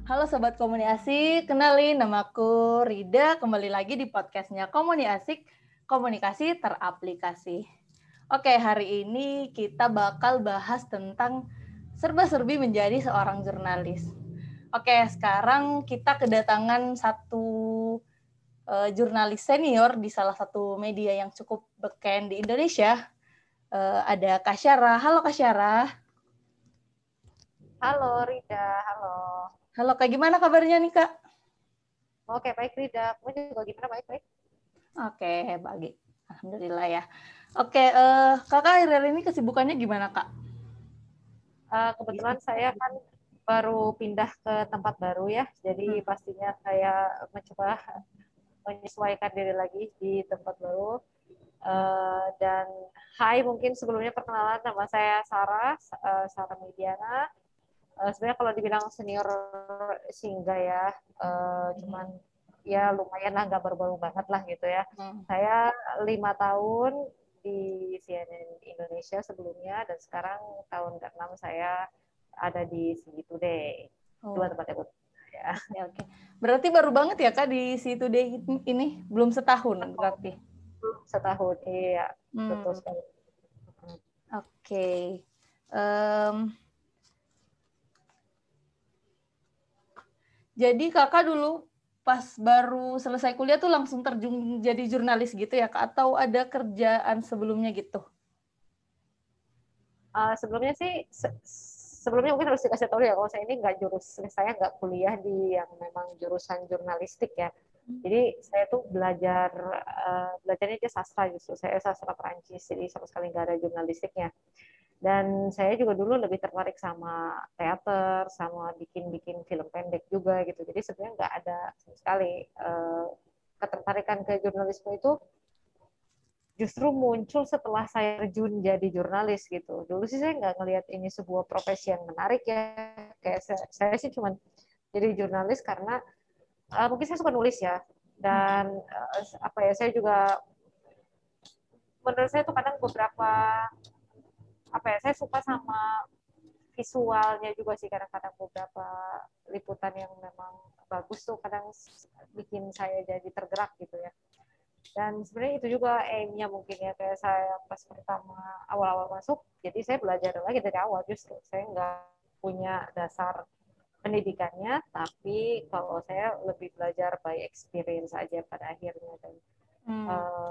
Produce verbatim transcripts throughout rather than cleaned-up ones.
Halo Sobat Komuni Asik, kenalin namaku Rida, kembali lagi di podcastnya Komuni Asik, Komunikasi Teraplikasi. Oke, hari ini kita bakal bahas tentang serba-serbi menjadi seorang jurnalis. Oke, sekarang kita kedatangan satu uh, jurnalis senior di salah satu media yang cukup beken di Indonesia. Uh, ada Kak Syara. Halo Kak Syara. Halo Rida, halo. Halo Kak, gimana kabarnya nih Kak? Oke, baik Rida. Kamu juga gimana? Baik-baik. Oke, baik. Alhamdulillah ya. Oke, uh, Kakak akhir-akhir ini kesibukannya gimana Kak? Uh, kebetulan saya kan baru pindah ke tempat baru ya, jadi Hmm. pastinya saya mencoba menyesuaikan diri lagi di tempat baru. Uh, dan hai, mungkin sebelumnya perkenalan, nama saya Sarah, uh, Sarah Mediana. Uh, sebenarnya kalau dibilang senior sih enggak ya, uh, cuman ya lumayan lah, nggak baru-baru banget lah gitu ya. Hmm. Saya lima tahun di C N N Indonesia sebelumnya, dan sekarang tahun keenam saya ada di C Today. Dua Oh, tempat yang berbeda ya. oke, oke. Berarti baru banget ya Kak di C Today ini? Belum setahun berarti? Setahun, iya, Hmm. betul sekali. Oke. Um, jadi Kakak dulu pas baru selesai kuliah tuh langsung terjun jadi jurnalis gitu ya Kak? Atau ada kerjaan sebelumnya gitu? Uh, sebelumnya sih, se- sebelumnya mungkin harus dikasih tahu ya, kalau saya ini nggak jurus, saya nggak kuliah di yang memang jurusan jurnalistik ya. Jadi saya tuh belajar, uh, belajarnya aja sastra justru. Saya sastra Perancis, jadi sama sekali nggak ada jurnalistiknya. Dan saya juga dulu lebih tertarik sama teater, sama bikin-bikin film pendek juga gitu. Jadi sebenarnya nggak ada sama sekali uh, ketertarikan ke jurnalisme itu justru muncul setelah saya terjun jadi jurnalis gitu. Dulu sih saya nggak ngelihat ini sebuah profesi yang menarik ya. Kayak saya, saya sih cuma jadi jurnalis karena uh, mungkin saya suka nulis ya. Dan uh, apa ya, saya juga menurut saya tuh kadang beberapa apa ya, saya suka sama visualnya juga sih, kadang-kadang beberapa liputan yang memang bagus tuh kadang bikin saya jadi tergerak gitu ya. Dan sebenarnya itu juga aimnya mungkin ya, kayak saya pas pertama awal-awal masuk, jadi saya belajar lagi dari awal. Justru saya nggak punya dasar pendidikannya, tapi kalau saya lebih belajar by experience aja pada akhirnya. Dan Hmm. uh,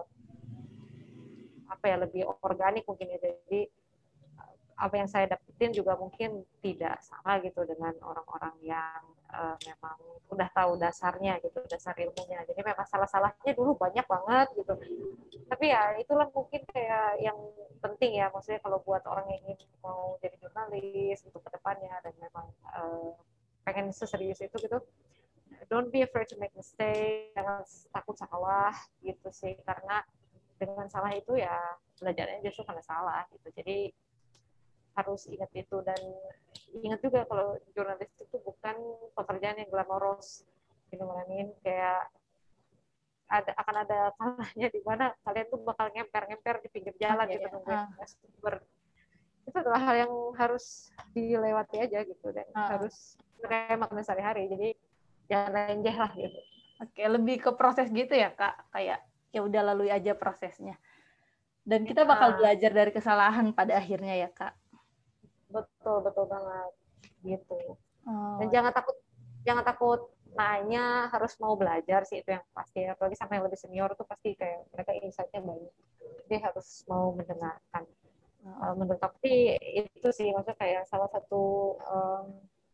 apa ya, lebih organik mungkin ya. Jadi apa yang saya dapetin juga mungkin tidak sama gitu dengan orang-orang yang uh, memang udah tahu dasarnya gitu, dasar ilmunya. Jadi memang salah-salahnya dulu banyak banget gitu. Tapi ya itulah mungkin kayak yang penting ya, maksudnya kalau buat orang yang ingin mau jadi jurnalis untuk kedepannya dan memang uh, pengen seserius itu gitu, don't be afraid to make mistake, jangan takut salah gitu sih, karena dengan salah itu ya belajarnya justru karena salah gitu. Jadi harus ingat itu. Dan ingat juga kalau jurnalis itu bukan pekerjaan yang glamorous gitu, ngalamin kayak ada akan ada kalanya di mana kalian tuh bakal ngemper-ngemper di pinggir Oh, jalan iya, gitu iya. nungguin Ah, sumber. Itu adalah hal yang harus dilewati aja gitu, dan ah. harus kayak makan sehari-hari. Jadi jangan lenjeh lah gitu. Oke, lebih ke proses gitu ya Kak? Kayak ya udah lalui aja prosesnya. Dan kita bakal Nah, belajar dari kesalahan pada akhirnya ya Kak? betul betul banget gitu. Dan Oh, jangan takut, jangan takut nanya, harus mau belajar sih, itu yang pasti. Apalagi sama yang lebih senior tuh pasti kayak mereka insight-nya banyak. Jadi harus mau mendengarkan. oh. Uh, menurut aku sih itu sih, maksudnya kayak salah satu um,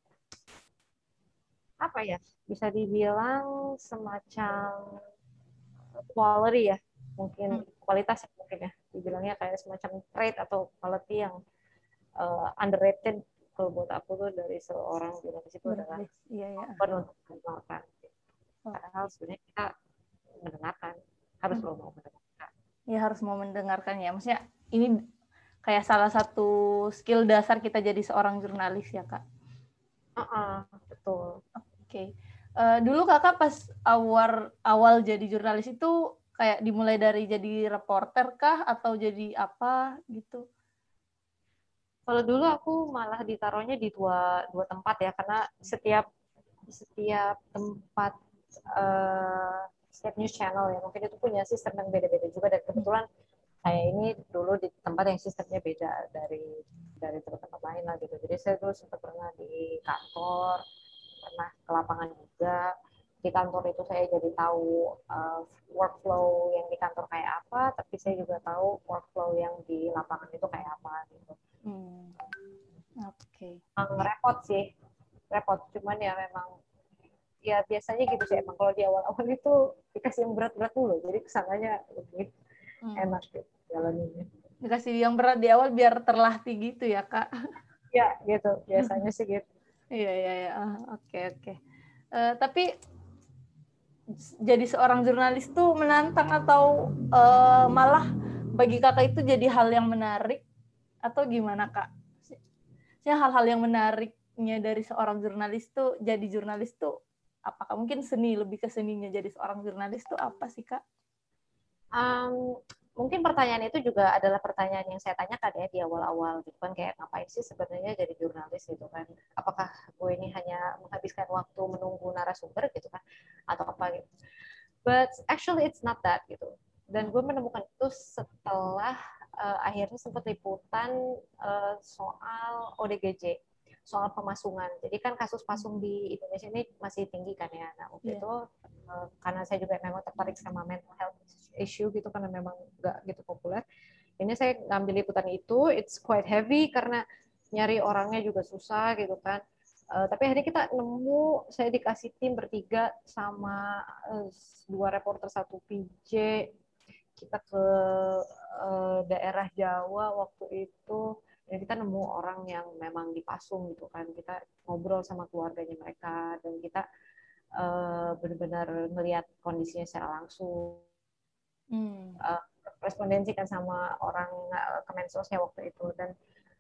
apa ya, bisa dibilang semacam quality ya, mungkin Hmm. kualitas ya, mungkin ya dibilangnya kayak semacam trait atau quality yang uh, underrated kalau buat aku tuh dari seorang jurnalis itu adalah Jurnalis, iya ya. open untuk mendengarkan. Padahal Oke. sebenarnya kita mendengarkan, harus Hmm. selalu mau mendengarkan. Ya harus mau mendengarkan ya. Maksudnya ini kayak salah satu skill dasar kita jadi seorang jurnalis ya Kak? Uh-uh, betul. Oke. Uh, dulu Kakak pas awal awal jadi jurnalis itu kayak dimulai dari jadi reporter kah atau jadi apa gitu? Kalau dulu aku malah ditaruhnya di dua dua tempat ya, karena setiap di setiap tempat, uh, setiap news channel ya mungkin itu punya sistem yang beda-beda juga, dan kebetulan saya ini dulu di tempat yang sistemnya beda dari dari tempat-tempat lain lah gitu. Jadi saya dulu sempat pernah di kantor, pernah ke lapangan juga. Di kantor itu saya jadi tahu uh, workflow yang di kantor kayak apa, tapi saya juga tahu workflow yang di lapangan itu kayak apa gitu. Hmm. Oke. Okay. Emang repot sih, repot. Cuman ya memang ya biasanya gitu sih, emang kalau di awal-awal itu dikasih yang berat-berat dulu, jadi kesananya lebih hmm. enak gitu jalaninnya. Dikasih yang berat di awal biar terlatih gitu ya Kak? Ya gitu, biasanya sih gitu. Iya iya iya, oke oke. Uh, tapi jadi seorang jurnalis tuh menantang atau uh, malah bagi Kakak itu jadi hal yang menarik atau gimana Kak? Saya hal-hal yang menariknya dari seorang jurnalis tuh jadi jurnalis tuh apakah mungkin seni, lebih ke seninya jadi seorang jurnalis tuh apa sih Kak? Um, mungkin pertanyaan itu juga adalah pertanyaan yang saya tanyakan ya di awal-awal gitu kan, kayak ngapain sih sebenarnya jadi jurnalis gitu kan, apakah gue ini hanya menghabiskan waktu menunggu narasumber gitu kan atau apa gitu, but actually it's not that gitu. Dan gue menemukan itu setelah uh, akhirnya sempat liputan uh, soal O D G J, soal pemasungan. Jadi kan kasus pasung di Indonesia ini masih tinggi kan ya. Nah waktu yeah. itu uh, karena saya juga memang tertarik sama mental health issue gitu, karena memang nggak gitu populer. Ini saya ngambil liputan itu, it's quite heavy karena nyari orangnya juga susah gitu kan. Uh, tapi akhirnya kita nemu, saya dikasih tim bertiga sama uh, dua reporter, satu P J. Kita ke uh, daerah Jawa waktu itu, dan kita nemu orang yang memang dipasung gitu kan. Kita ngobrol sama keluarganya mereka, dan kita uh, benar-benar melihat kondisinya secara langsung. Hmm. Uh, respondensikan sama orang uh, Kemensosnya waktu itu. Dan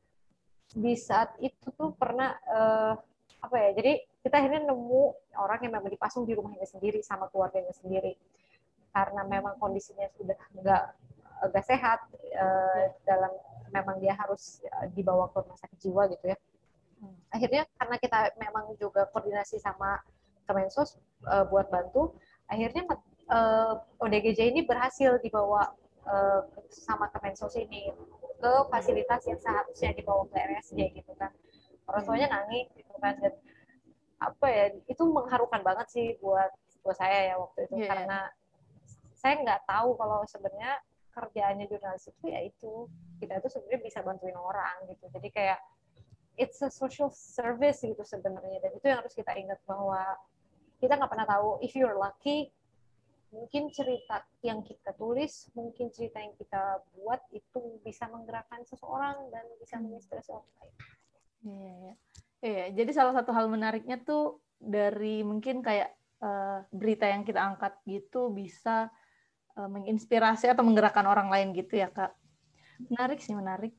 di saat itu tuh pernah uh, apa ya, jadi kita akhirnya nemu orang yang memang dipasung di rumahnya sendiri sama keluarganya sendiri, karena memang kondisinya sudah nggak nggak sehat, uh, dalam memang dia harus dibawa ke rumah sakit jiwa gitu ya. Akhirnya karena kita memang juga koordinasi sama Kemensos uh, buat bantu, akhirnya uh, O D G J ini berhasil dibawa uh, sama Kemensos ini ke fasilitas yang seharusnya dibawa ke R S J gitu kan. Orang tuanya nangis gitu kan, dan apa ya, itu mengharukan banget sih buat buat saya ya waktu itu, yeah. Karena saya nggak tahu kalau sebenarnya kerjaannya jurnalis itu ya itu kita itu sebenarnya bisa bantuin orang gitu. Jadi kayak it's a social service gitu sebenarnya, dan itu yang harus kita ingat, bahwa kita nggak pernah tahu, if you're lucky mungkin cerita yang kita tulis, mungkin cerita yang kita buat itu bisa menggerakkan seseorang dan bisa menginspirasi orang lain. Iya, iya. Iya, jadi salah satu hal menariknya tuh dari mungkin kayak uh, berita yang kita angkat gitu bisa uh, menginspirasi atau menggerakkan orang lain gitu ya Kak. Menarik sih, menarik.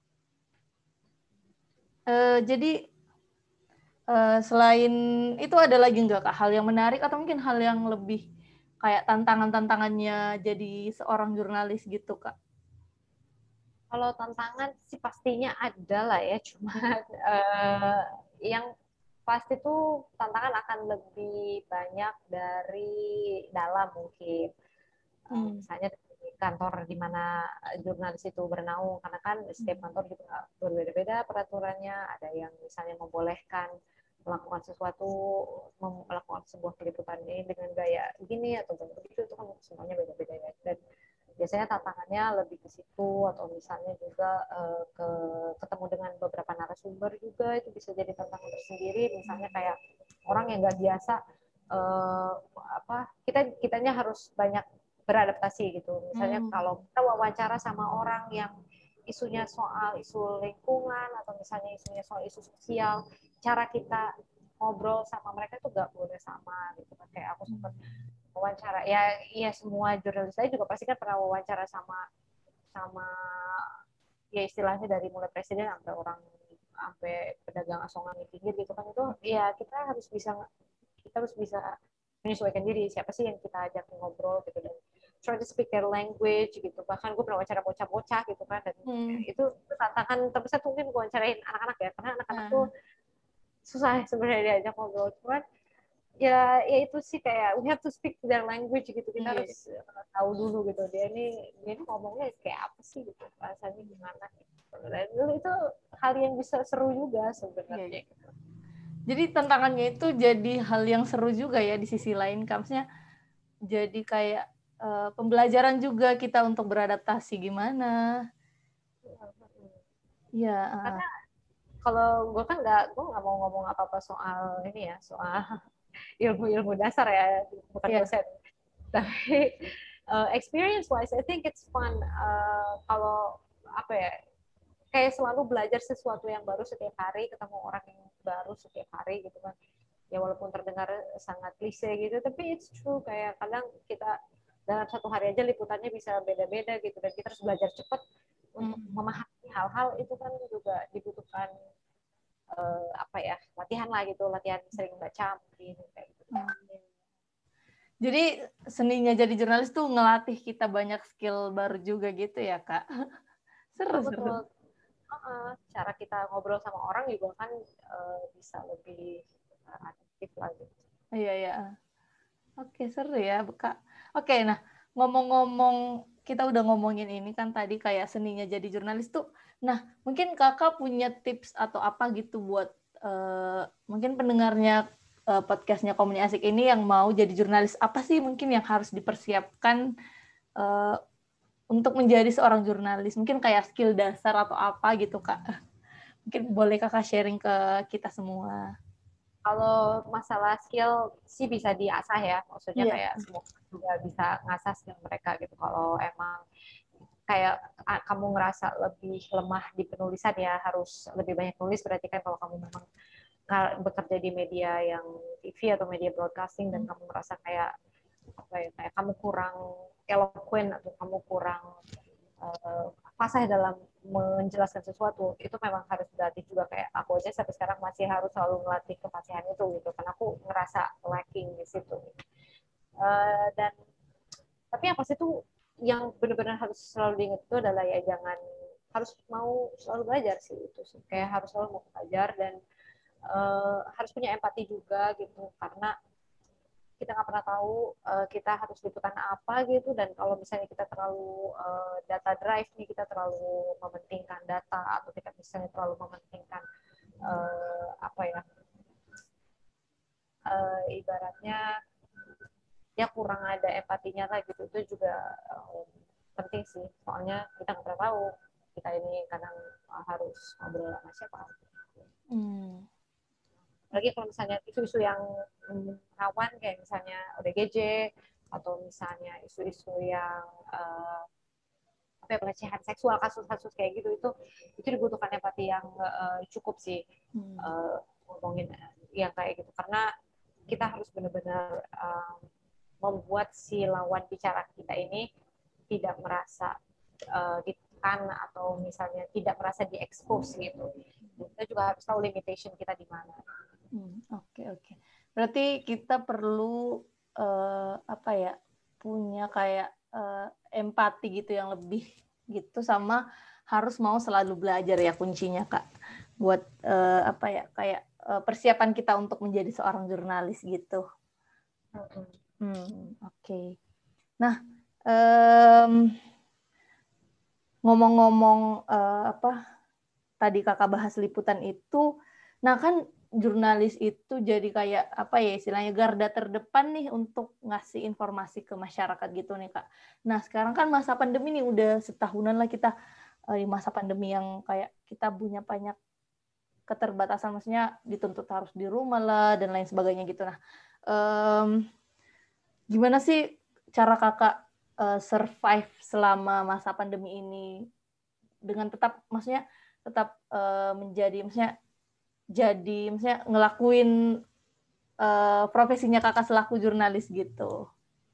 Uh, jadi uh, selain itu ada lagi nggak Kak hal yang menarik atau mungkin hal yang lebih kayak tantangan-tantangannya jadi seorang jurnalis gitu Kak? Kalau tantangan sih pastinya ada lah ya, cuma uh, yang pasti tuh tantangan akan lebih banyak dari dalam mungkin. Uh, hmm. Misalnya di kantor di mana jurnalis itu bernaung, karena kan setiap kantor juga berbeda-beda peraturannya. Ada yang misalnya membolehkan melakukan sesuatu, melakukan sebuah peliputan ini dengan gaya gini atau begitu, itu kan semuanya beda-beda ya. Dan biasanya tantangannya lebih ke situ, atau misalnya juga uh, ke ketemu dengan beberapa narasumber juga itu bisa jadi tantangan tersendiri. Misalnya kayak orang yang nggak biasa, uh, apa kita kitanya harus banyak beradaptasi gitu. Misalnya hmm. kalau kita wawancara sama orang yang isunya soal isu lingkungan, atau misalnya isunya soal isu sosial, cara kita ngobrol sama mereka itu nggak boleh sama gitu kan. Kayak aku sempat wawancara, ya iya semua jurnalis saya juga pasti kan pernah wawancara sama sama ya istilahnya dari mulai presiden sampai orang sampai pedagang asongan di pinggir gitu kan, itu ya kita harus bisa kita harus bisa menyesuaikan diri siapa sih yang kita ajak ngobrol gitu, dan try to speak their language gitu. Bahkan gue pernah wawancara bocah-bocah gitu kan, dan hmm. itu, itu tantangan terbesar mungkin gue wawancarain anak-anak ya, karena anak-anak hmm. tuh susah sebenarnya diajak ngobrol. Cuman ya ya itu sih kayak we have to speak their language gitu, kita Iya. harus uh, tahu dulu gitu dia ini dia ini ngomongnya kayak apa sih gitu, bahasanya gimana gitu. Dan itu hal yang bisa seru juga sebenarnya. Iya, iya. Jadi tantangannya itu jadi hal yang seru juga ya di sisi lain, maksudnya jadi kayak uh, pembelajaran juga kita untuk beradaptasi gimana. Iya. Uh. Karena kalau gue kan nggak gue nggak mau ngomong apa apa soal ini ya, soal ilmu-ilmu dasar ya, bukan Iya. dosen. Tapi uh, experience wise, I think it's fun uh, kalau apa ya, kayak selalu belajar sesuatu yang baru setiap hari, ketemu orang yang baru setiap hari gitu kan. Ya walaupun terdengar sangat klise gitu, tapi it's true, kayak kadang kita dalam satu hari aja liputannya bisa beda-beda gitu, dan kita harus belajar cepat untuk Hmm. memahami hal-hal itu kan juga dibutuhkan uh, apa ya, latihan lah gitu, latihan sering baca mungkin kayak gitu. Hmm. Jadi seninya jadi jurnalis tuh ngelatih kita banyak skill baru juga gitu ya, Kak. Seru, Oh, seru. betul. Uh, cara kita ngobrol sama orang juga kan uh, bisa lebih uh, aktif lah gitu. Iya, iya. Oke, seru ya, Kak. Oke, nah ngomong-ngomong, kita udah ngomongin ini kan tadi kayak seninya jadi jurnalis tuh. Nah, mungkin Kakak punya tips atau apa gitu buat uh, mungkin pendengarnya uh, podcastnya Komuni Asik ini yang mau jadi jurnalis, apa sih mungkin yang harus dipersiapkan uh, untuk menjadi seorang jurnalis? Mungkin kayak skill dasar atau apa gitu, Kak. Mungkin boleh Kakak sharing ke kita semua. Kalau masalah skill sih bisa diasah ya, maksudnya Iya. kayak semua juga bisa ngasah skill mereka gitu. Kalau emang kayak kamu ngerasa lebih lemah di penulisan ya harus lebih banyak nulis, berarti kan kalau kamu memang bekerja di media yang T V atau media broadcasting dan kamu merasa kayak apa ya, kayak kamu kurang eloquent atau kamu kurang uh, fasih dalam menjelaskan sesuatu, itu memang harus dilatih juga. Kayak aku aja sampai sekarang masih harus selalu melatih kefasihan itu gitu, karena aku ngerasa lacking di situ. Uh, dan tapi yang pasti tuh yang benar-benar harus selalu diingat itu adalah ya jangan, harus mau selalu belajar sih itu sih, kayak harus selalu mau belajar dan uh, harus punya empati juga gitu, karena kita nggak pernah tahu uh, kita harus liputan apa gitu, dan kalau misalnya kita terlalu uh, data drive nih, kita terlalu mementingkan data, atau kita misalnya terlalu mementingkan uh, apa ya, uh, ibaratnya ya kurang ada empatinya lah gitu, itu juga um, penting sih, soalnya kita nggak pernah tahu kita ini kadang uh, harus ngobrol sama siapa. Hmm. Apalagi kalau misalnya isu-isu yang um, rawan kayak misalnya O D G J atau misalnya isu-isu yang uh, apa ya, pelecehan seksual, kasus-kasus kayak gitu, itu itu dibutuhkan empati yang uh, cukup sih Hmm. uh, ngomongin yang kayak gitu, karena kita harus benar-benar uh, membuat si lawan bicara kita ini tidak merasa uh, ditekan atau misalnya tidak merasa diekspos gitu. Kita juga harus tahu limitation kita di mana. Hmm, oke oke. Berarti kita perlu uh, apa ya, punya kayak uh, empati gitu yang lebih gitu, sama harus mau selalu belajar ya kuncinya, Kak. Buat uh, apa ya, kayak uh, persiapan kita untuk menjadi seorang jurnalis gitu. Mm-hmm. Hmm, oke. Okay. Nah, um, ngomong-ngomong uh, apa tadi Kakak bahas liputan itu, nah kan jurnalis itu jadi kayak apa ya istilahnya garda terdepan nih untuk ngasih informasi ke masyarakat gitu nih, Kak. Nah sekarang kan masa pandemi nih, udah setahunan lah kita uh, di masa pandemi yang kayak kita punya banyak keterbatasan, maksudnya dituntut harus di rumah lah dan lain sebagainya gitu. Nah um, gimana sih cara Kakak uh, survive selama masa pandemi ini dengan tetap, maksudnya tetap uh, menjadi, maksudnya jadi, maksudnya ngelakuin uh, profesinya Kakak selaku jurnalis gitu.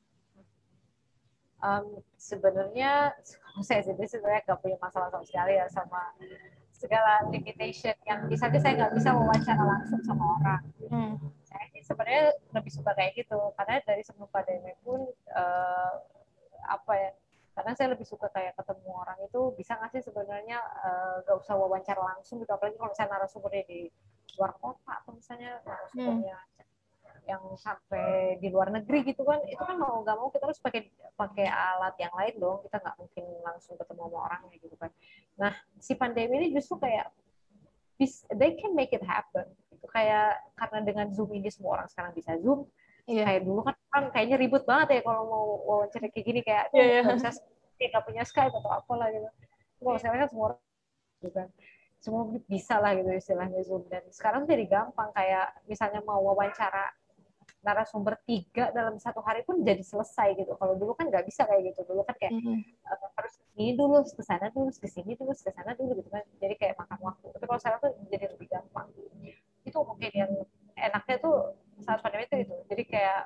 Um, sebenarnya saya sendiri sebenarnya nggak punya masalah sama sekali ya sama segala limitation yang misalnya saya nggak bisa wawancara langsung sama orang. Hmm. Saya sih sebenarnya lebih suka kayak gitu, karena dari sebelum pandemi pun uh, apa ya, karena saya lebih suka kayak ketemu orang itu, bisa nggak sih sebenarnya nggak uh, usah wawancara langsung gitu, apalagi kalau misalnya narasumbernya di luar kota atau misalnya narasumbernya hmm. yang sampai di luar negeri gitu kan, itu kan mau nggak mau kita harus pakai pakai alat yang lain dong, kita nggak mungkin langsung ketemu sama orangnya gitu kan. Nah si pandemi ini justru kayak they can make it happen gitu. Kayak karena dengan Zoom ini semua orang sekarang bisa Zoom. Yeah. Kayak dulu kan kan kayaknya ribut banget ya kalau mau wawancara kayak gini, kayak tuh yeah, nggak yeah. bisa nggak punya Skype atau apalah gitu. Kalau yeah. sekarang kan semua orang gitu kan, semua bisa lah gitu istilahnya Zoom. Dan sekarang jadi gampang, kayak misalnya mau wawancara narasumber tiga dalam satu hari pun jadi selesai gitu. Kalau dulu kan nggak bisa kayak gitu. Dulu kan kayak mm-hmm. uh, harus ini dulu, ke sana dulu, ke sini dulu, ke sana dulu gitu kan. Jadi kayak makan waktu. Tapi kalau sekarang tuh jadi lebih gampang. Itu mungkin yang enaknya tuh saat pandemi itu itu. Jadi kayak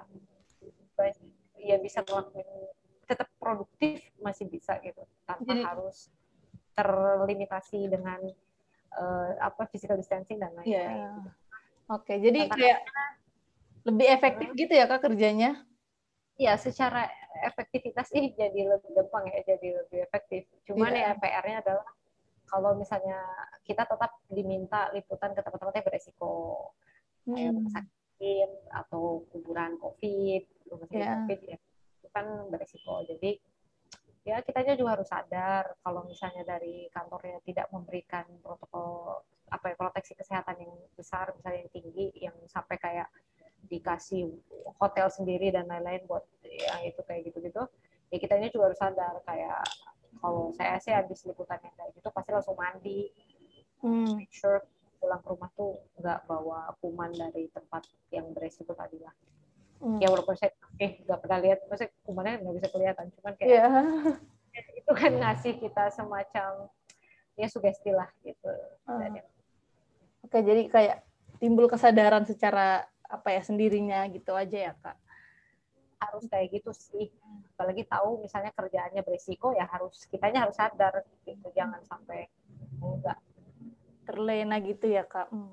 ya bisa ngelakuin, tetap produktif masih bisa gitu, tanpa jadi, harus terlimitasi dengan uh, apa physical distancing dan lain-lain. Yeah. Gitu. Oke, jadi Tentang kayak lebih efektif hmm. gitu ya Kak kerjanya? Iya, secara efektivitas sih jadi lebih gampang ya, jadi lebih efektif. Cuman yeah. ya P R-nya adalah kalau misalnya kita tetap diminta liputan ke tempat-tempat yang beresiko, hmm. kayak rumah sakit atau kuburan COVID, rumah sakit yeah. COVID ya, itu kan beresiko. Jadi ya kitanya juga harus sadar kalau misalnya dari kantornya tidak memberikan protokol apa ya, proteksi kesehatan yang besar, misalnya yang tinggi, yang sampai kayak dikasih hotel sendiri dan lain-lain buat yang itu kayak gitu-gitu, ya kitanya juga harus sadar. Kayak kalau saya sih habis liputan yang kayak gitu pasti langsung mandi, hmm. make sure pulang ke rumah tuh nggak bawa kuman dari tempat yang beresiko tadi lah. Hmm. Ya walaupun saya eh nggak pernah lihat, maksudnya kumannya nggak bisa kelihatan, cuman kayak yeah. itu kan ngasih kita semacam ya sugesti lah gitu. Hmm. Oke, jadi kayak timbul kesadaran secara apa ya sendirinya gitu aja ya Kak. Harus kayak gitu sih. Apalagi tahu misalnya kerjaannya berisiko, ya harus kitanya harus sadar gitu, jangan sampai enggak terlena gitu ya Kak. Hmm.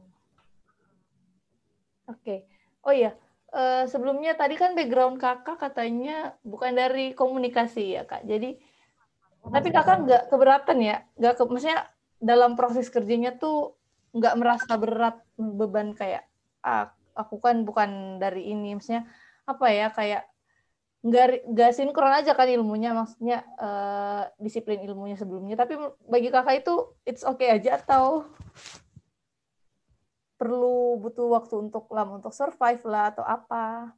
Oke. Oh iya, uh, sebelumnya tadi kan background Kakak katanya bukan dari komunikasi ya Kak. Jadi oh, tapi Kakak nggak keberatan ya? Nggak ke, maksudnya dalam proses kerjanya tuh nggak merasa berat beban kayak ah, aku kan bukan dari ini, maksudnya apa ya, kayak nggak nggak sinkron aja kan ilmunya, maksudnya uh, disiplin ilmunya sebelumnya. Tapi bagi Kakak itu it's okay aja atau perlu butuh waktu untuk lama untuk survive lah atau apa?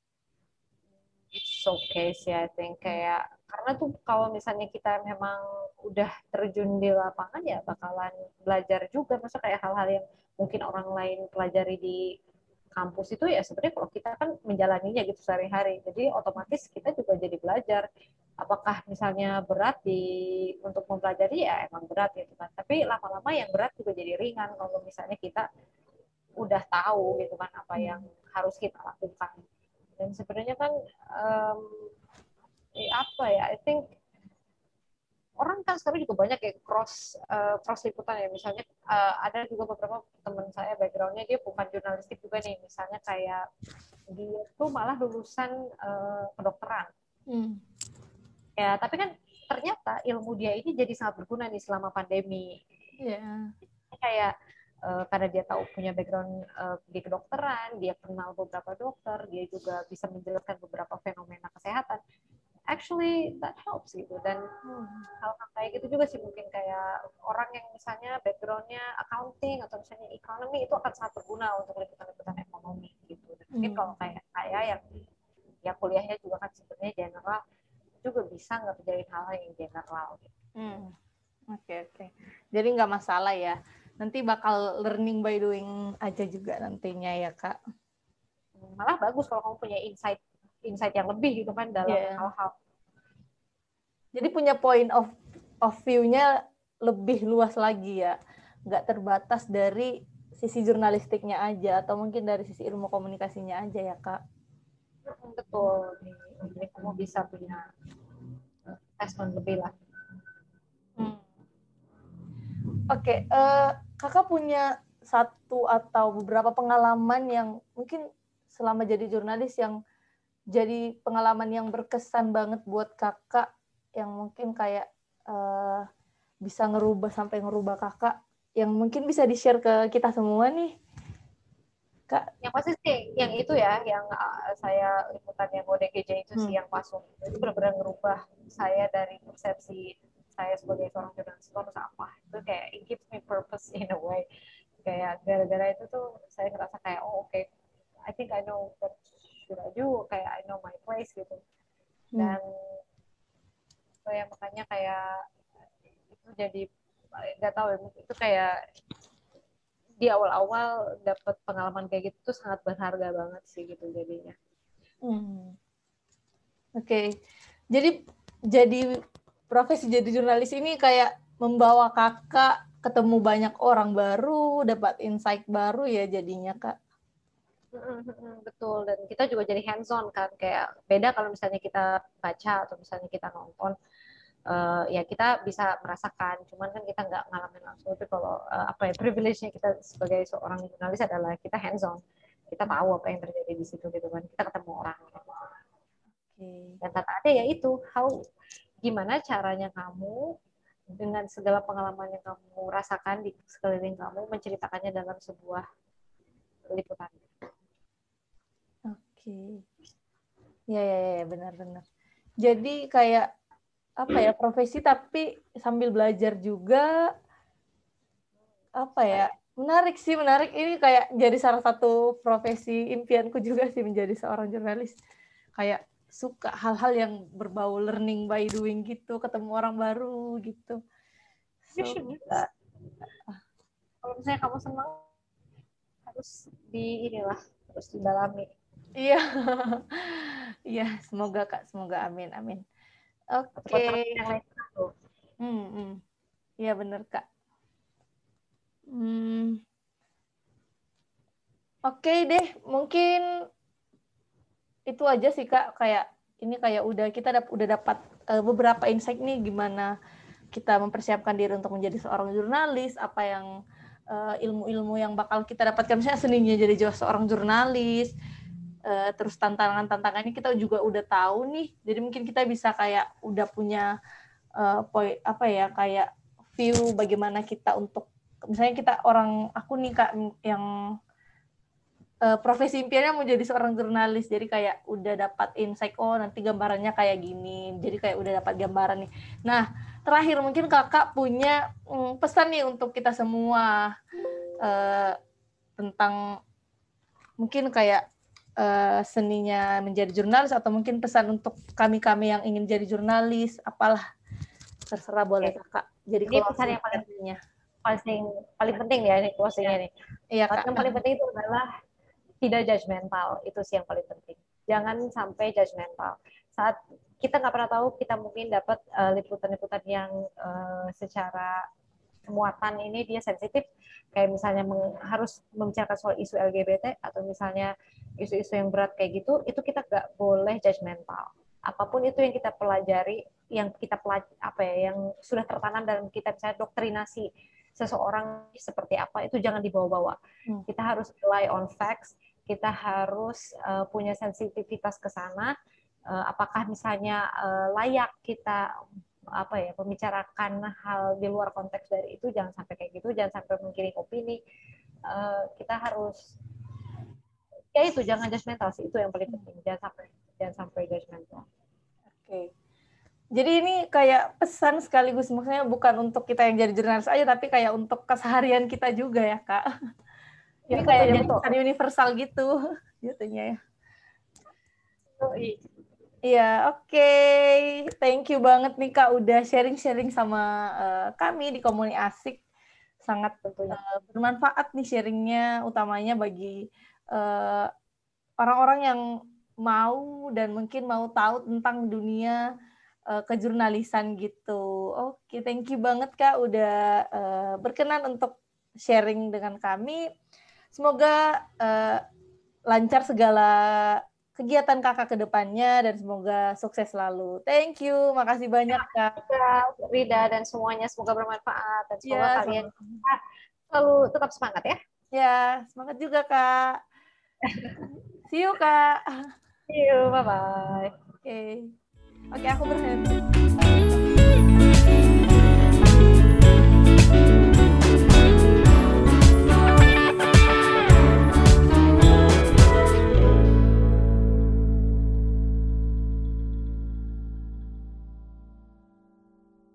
It's okay sih, I think. Kayak karena tuh kalau misalnya kita memang udah terjun di lapangan ya bakalan belajar juga. Masa kayak hal-hal yang mungkin orang lain pelajari di kampus itu ya sebenarnya kalau kita kan menjalaninya gitu sehari-hari. Jadi otomatis kita juga jadi belajar. Apakah misalnya berat di untuk mempelajari, ya emang berat gitu kan. Tapi lama-lama yang berat juga jadi ringan kalau misalnya kita udah tahu gitu kan apa yang harus kita lakukan. Dan sebenarnya kan um, eh, apa ya, I think orang kan sekarang juga banyak kayak cross uh, cross liputan ya. Misalnya uh, ada juga beberapa teman saya backgroundnya dia bukan jurnalistik juga nih, misalnya kayak dia tuh malah lulusan uh, kedokteran. Hmm. Ya tapi kan ternyata ilmu dia ini jadi sangat berguna nih selama pandemi. Yeah. Kayak Uh, karena dia tahu punya background uh, di kedokteran, dia kenal beberapa dokter, dia juga bisa menjelaskan beberapa fenomena kesehatan. Actually that helps gitu. Dan hmm. hal-hal kayak gitu juga sih, mungkin kayak orang yang misalnya backgroundnya accounting atau misalnya economy, itu akan sangat berguna untuk liputan-liputan ekonomi gitu. Dan mungkin hmm. kalau kayak saya yang ya kuliahnya juga kan sebenarnya general, juga bisa ngerjain hal yang general gitu. Hmm. Oke okay, oke. Okay. Jadi nggak masalah ya. Nanti bakal learning by doing aja juga nantinya ya Kak. Malah bagus kalau kamu punya insight insight yang lebih gitu kan dalam yeah. hal-hal. Jadi punya point of of view-nya lebih luas lagi ya. Nggak terbatas dari sisi jurnalistiknya aja atau mungkin dari sisi ilmu komunikasinya aja ya Kak. Betul. Jadi kamu bisa punya assessment lebih lah. Hmm. Oke, okay, uh, Kakak punya satu atau beberapa pengalaman yang mungkin selama jadi jurnalis yang jadi pengalaman yang berkesan banget buat Kakak, yang mungkin kayak uh, bisa ngerubah sampai ngerubah Kakak, yang mungkin bisa di-share ke kita semua nih. Kak? Yang pasti sih yang itu ya, yang uh, saya liputan yang O D G J itu sih Hmm. yang masuk. Itu benar-benar ngerubah saya dari persepsi saya sebagai seorang jurnalis itu harus apa. Itu kayak it gives me purpose in a way. Kayak gara-gara itu tuh saya ngerasa kayak oh oke, okay, I think I know what should I do, kayak I know my place gitu. Hmm. Dan so ya makanya kayak itu jadi nggak tahu ya, itu kayak di awal-awal dapat pengalaman kayak gitu tuh sangat berharga banget sih gitu jadinya. Hmm. Oke, okay. jadi jadi profesi jadi jurnalis ini kayak membawa kakak ketemu banyak orang baru, dapat insight baru ya jadinya kak. Betul, dan kita juga jadi hands on kan, kayak beda kalau misalnya kita baca atau misalnya kita nonton. Uh, ya kita bisa merasakan, cuman kan kita nggak ngalamin langsung. Tapi kalau uh, apa ya privilege-nya kita sebagai seorang jurnalis adalah kita hands on, kita tahu apa yang terjadi di situ gitu kan, kita ketemu orang. Gitu. Okay. Dan tata ada ya itu, how gimana caranya kamu dengan segala pengalaman yang kamu rasakan di sekeliling kamu menceritakannya dalam sebuah liputan. Oke, okay. ya ya ya benar-benar. Jadi kayak apa ya profesi tapi sambil belajar juga apa ya menarik sih menarik ini kayak jadi salah satu profesi impianku juga sih menjadi seorang jurnalis kayak suka hal-hal yang berbau learning by doing gitu ketemu orang baru gitu. So, uh, kalau misalnya kamu senang harus di inilah harus didalami. Iya, iya semoga kak semoga amin amin. Oke. Okay. Yang lain tuh. Hmm, hmm. Iya benar kak. Hmm. Oke okay deh, mungkin itu aja sih kak. Kayak ini kayak udah kita dap- udah dapat uh, beberapa insight nih gimana kita mempersiapkan diri untuk menjadi seorang jurnalis, apa yang uh, ilmu-ilmu yang bakal kita dapatkan, misalnya seninya jadi seorang jurnalis, uh, terus tantangan-tantangannya kita juga udah tahu nih. Jadi mungkin kita bisa kayak udah punya uh, poin apa ya kayak view bagaimana kita untuk misalnya kita orang aku nih kak yang uh, profesi impiannya mau jadi seorang jurnalis, jadi kayak udah dapat insight oh nanti gambarannya kayak gini, jadi kayak udah dapat gambaran nih. Nah terakhir mungkin kakak punya mm, pesan nih untuk kita semua uh, tentang mungkin kayak uh, seninya menjadi jurnalis atau mungkin pesan untuk kami-kami yang ingin jadi jurnalis, apalah terserah boleh okay. Kakak. Jadi ini pesan yang paling paling paling penting ya ini closingnya ya. nih. Iya kak. Yang paling penting itu adalah tidak judgmental, itu sih yang paling penting. Jangan sampai judgmental. Saat kita nggak pernah tahu, kita mungkin dapat uh, liputan-liputan yang uh, secara muatan ini dia sensitif, kayak misalnya meng, harus membicarakan soal isu L G B T atau misalnya isu-isu yang berat kayak gitu, itu kita nggak boleh judgmental. Apapun itu yang kita pelajari, yang kita pelajari, apa ya, yang sudah tertanam dalam kita, misalnya doktrinasi seseorang seperti apa, itu jangan dibawa-bawa. Hmm. Kita harus rely on facts, kita harus uh, punya sensitivitas ke sana. Uh, apakah misalnya uh, layak kita apa ya membicarakan hal di luar konteks dari itu, jangan sampai kayak gitu, jangan sampai menggiring opini. Uh, kita harus ya itu jangan judgmental sih, itu yang paling penting, jangan sampai jangan sampai judgmental. Oke. Okay. Jadi ini kayak pesan sekaligus maksudnya bukan untuk kita yang jadi jurnalis aja, tapi kayak untuk keseharian kita juga ya kak. Ini ya, kayak jadi pesan universal gitu jatuhnya ya. Oh, iya. Iya, oke. Okay. Thank you banget nih Kak udah sharing-sharing sama uh, kami di Komuni Asik. Sangat uh, bermanfaat nih sharingnya, utamanya bagi uh, orang-orang yang mau dan mungkin mau tahu tentang dunia uh, kejurnalisan gitu. Oke, okay, thank you banget Kak udah uh, berkenan untuk sharing dengan kami. Semoga uh, lancar segala kegiatan kakak ke depannya dan semoga sukses selalu. Thank you, makasih banyak Kak. Ya, Rida dan semuanya semoga bermanfaat dan semoga ya, kalian sama. selalu tetap semangat ya. Ya, semangat juga Kak. See you Kak. See you, bye bye. Oke, okay. Oke okay, aku berhenti.